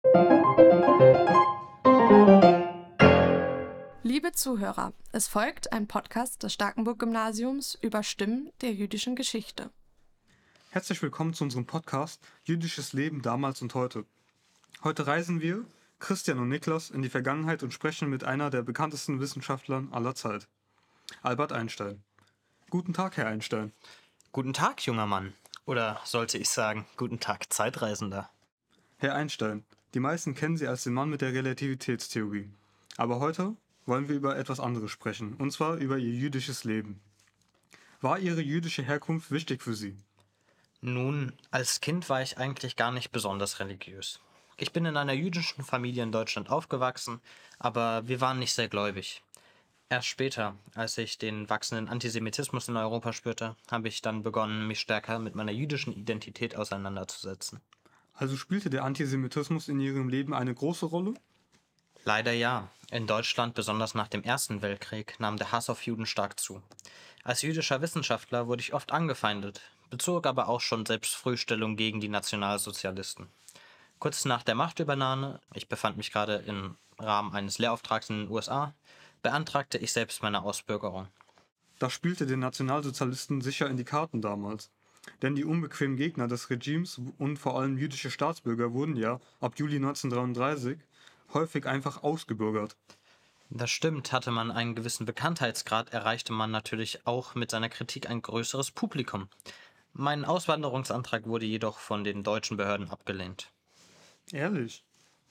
Liebe Zuhörer, es folgt ein Podcast des Starkenburg-Gymnasiums über Stimmen der jüdischen Geschichte. Herzlich willkommen zu unserem Podcast Jüdisches Leben damals und heute. Heute reisen wir, Christian und Niklas, in die Vergangenheit und sprechen mit einer der bekanntesten Wissenschaftler aller Zeit, Albert Einstein. Guten Tag, Herr Einstein. Guten Tag, junger Mann. Oder sollte ich sagen, guten Tag, Zeitreisender. Herr Einstein, die meisten kennen Sie als den Mann mit der Relativitätstheorie. Aber heute wollen wir über etwas anderes sprechen, und zwar über Ihr jüdisches Leben. War Ihre jüdische Herkunft wichtig für Sie? Nun, als Kind war ich eigentlich gar nicht besonders religiös. Ich bin in einer jüdischen Familie in Deutschland aufgewachsen, aber wir waren nicht sehr gläubig. Erst später, als ich den wachsenden Antisemitismus in Europa spürte, habe ich dann begonnen, mich stärker mit meiner jüdischen Identität auseinanderzusetzen. Also spielte der Antisemitismus in Ihrem Leben eine große Rolle? Leider ja. In Deutschland, besonders nach dem Ersten Weltkrieg, nahm der Hass auf Juden stark zu. Als jüdischer Wissenschaftler wurde ich oft angefeindet, bezog aber auch schon selbst früh Stellung gegen die Nationalsozialisten. Kurz nach der Machtübernahme, ich befand mich gerade im Rahmen eines Lehrauftrags in den USA, beantragte ich selbst meine Ausbürgerung. Das spielte den Nationalsozialisten sicher in die Karten damals. Denn die unbequemen Gegner des Regimes und vor allem jüdische Staatsbürger wurden ja ab Juli 1933 häufig einfach ausgebürgert. Das stimmt, hatte man einen gewissen Bekanntheitsgrad, erreichte man natürlich auch mit seiner Kritik ein größeres Publikum. Mein Auswanderungsantrag wurde jedoch von den deutschen Behörden abgelehnt. Ehrlich?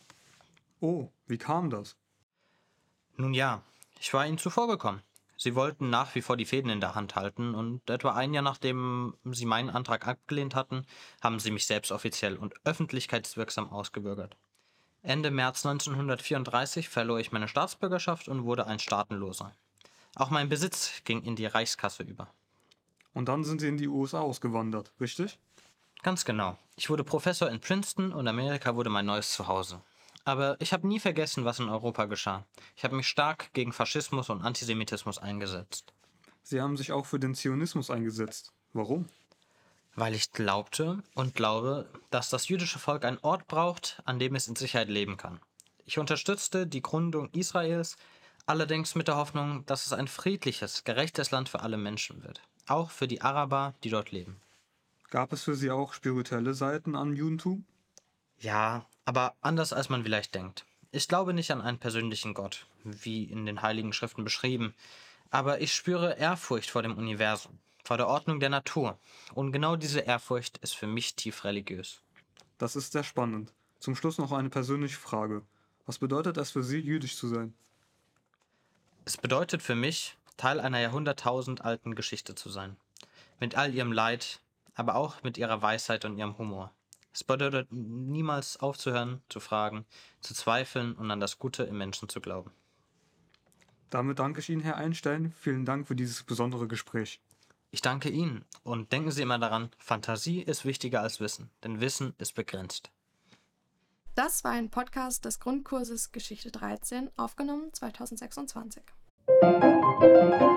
Oh, wie kam das? Nun ja, ich war ihnen zuvorgekommen. Sie wollten nach wie vor die Fäden in der Hand halten und etwa ein Jahr nachdem sie meinen Antrag abgelehnt hatten, haben sie mich selbst offiziell und öffentlichkeitswirksam ausgebürgert. Ende März 1934 verlor ich meine Staatsbürgerschaft und wurde ein Staatenloser. Auch mein Besitz ging in die Reichskasse über. Und dann sind sie in die USA ausgewandert, richtig? Ganz genau. Ich wurde Professor in Princeton und Amerika wurde mein neues Zuhause. Aber ich habe nie vergessen, was in Europa geschah. Ich habe mich stark gegen Faschismus und Antisemitismus eingesetzt. Sie haben sich auch für den Zionismus eingesetzt. Warum? Weil ich glaubte und glaube, dass das jüdische Volk einen Ort braucht, an dem es in Sicherheit leben kann. Ich unterstützte die Gründung Israels, allerdings mit der Hoffnung, dass es ein friedliches, gerechtes Land für alle Menschen wird. Auch für die Araber, die dort leben. Gab es für Sie auch spirituelle Seiten am Judentum? Ja, aber anders als man vielleicht denkt. Ich glaube nicht an einen persönlichen Gott, wie in den Heiligen Schriften beschrieben, aber ich spüre Ehrfurcht vor dem Universum, vor der Ordnung der Natur. Und genau diese Ehrfurcht ist für mich tief religiös. Das ist sehr spannend. Zum Schluss noch eine persönliche Frage. Was bedeutet es für Sie, jüdisch zu sein? Es bedeutet für mich, Teil einer jahrhunderttausend alten Geschichte zu sein. Mit all ihrem Leid, aber auch mit ihrer Weisheit und ihrem Humor. Es bedeutet niemals aufzuhören, zu fragen, zu zweifeln und an das Gute im Menschen zu glauben. Damit danke ich Ihnen, Herr Einstein. Vielen Dank für dieses besondere Gespräch. Ich danke Ihnen und denken Sie immer daran, Fantasie ist wichtiger als Wissen, denn Wissen ist begrenzt. Das war ein Podcast des Grundkurses Geschichte 13, aufgenommen 2026.